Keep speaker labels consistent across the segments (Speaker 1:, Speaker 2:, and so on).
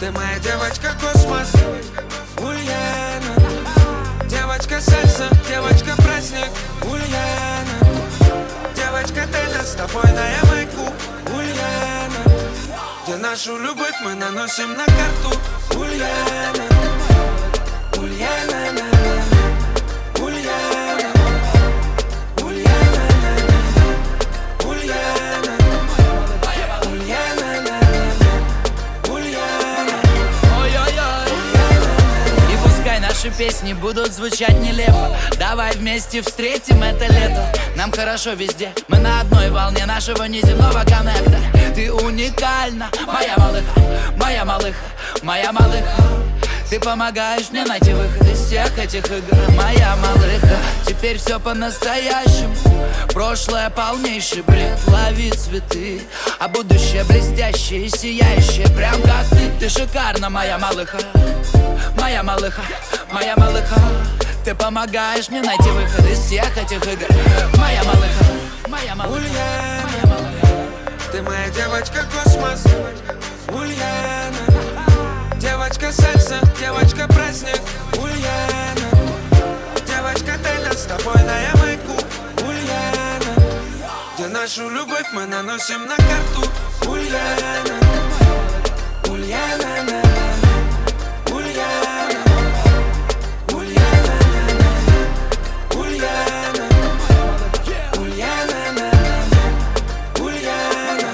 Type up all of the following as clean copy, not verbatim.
Speaker 1: Ты моя девочка космос, Ульяна. Девочка сальса, девочка праздник, Ульяна. Девочка теннис, с тобой на Ямайку, Ульяна. Где нашу любовь мы наносим на карту, Ульяна. Ульяна, Ульяна.
Speaker 2: Наши песни будут звучать нелепо. Давай вместе встретим это лето. Нам хорошо везде, мы на одной волне нашего неземного коннекта. Ты уникальна, моя малыха, моя малыха, моя малыха. Ты помогаешь мне найти выход из всех этих игр, моя малыха. Теперь все по-настоящему. Прошлое полнейший бред, лови цветы, а будущее блестящее и сияющее, прям как ты. Ты шикарна, моя малыха, моя малыха, моя малыха. Ты помогаешь мне найти выход из всех этих игр, моя малыха, моя малыха.
Speaker 1: Ульяна, ты моя девочка космос, Ульяна. Девочка сальса, девочка праздник, Ульяна. Девочка теннис, с тобой на Ямайку, Ульяна. Где нашу любовь мы наносим на карту, Ульяна. Ульяна, Ульяна. Ульяна, Ульяна. Ульяна, Ульяна.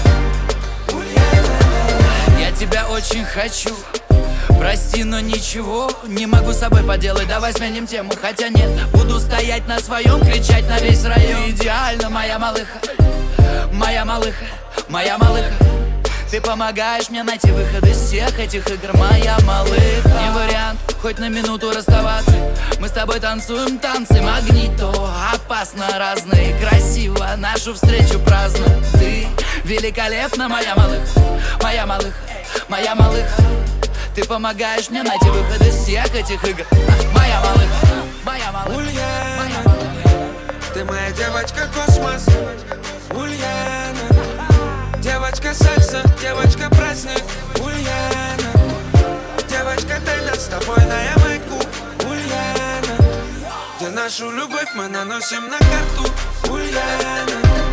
Speaker 1: Ульяна.
Speaker 2: Я тебя очень хочу. Прости, но ничего не могу с собой поделать. Давай сменим тему, хотя нет. Буду стоять на своем, кричать на весь район. Ты идеально, моя малыха, моя малыха, моя малыха. Ты помогаешь мне найти выход из всех этих игр, моя малыха. Не вариант, хоть на минуту расставаться. Мы с тобой танцуем танцы магнито. Опасно, разно и красиво нашу встречу празднуем. Ты великолепна, моя малыха, моя малыха, моя малыха. Ты помогаешь мне найти выход из всех этих игр, моя малыха, моя малыха.
Speaker 1: Ульяна, ты моя девочка космос, Ульяна. Девочка сальса, девочка праздник, Ульяна. Девочка теннис, с тобой на Ямайку, Ульяна. Где нашу любовь мы наносим на карту, Ульяна.